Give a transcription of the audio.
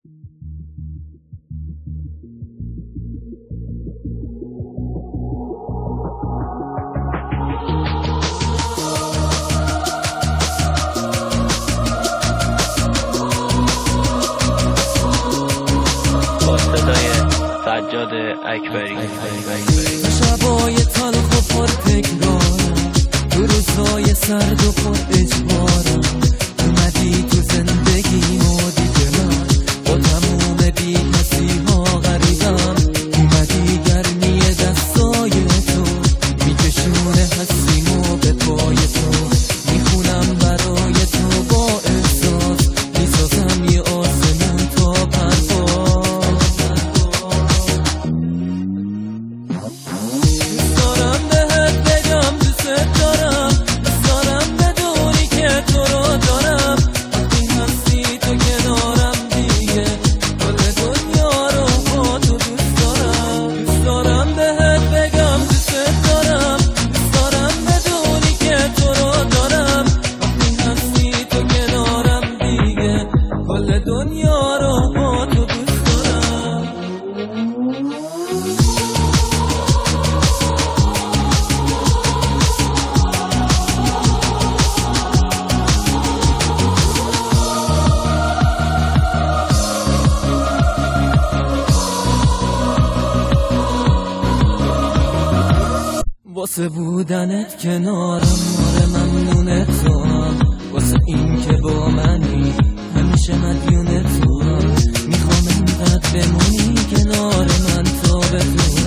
سجاد اکبری. شبای تلخ و پر تکرارم، تو روزای سرد و پر اجبارم، اومدی تو زندگی و دیگه من با تموم بی کسی ها غریبم. اومدی گرمی دستای تو میکشونه هستیمو به پای تو، میخونم برای تو با احساس، میسازم یه آسمون تا پرواز. دنیا رو با تو دوست دارم. واسه بودنت کنارم، آره ممنون تو هم، واسه این که با منی همیشه مدیون تو هم. میخوام اینقدر بمونی کنار من تا بدون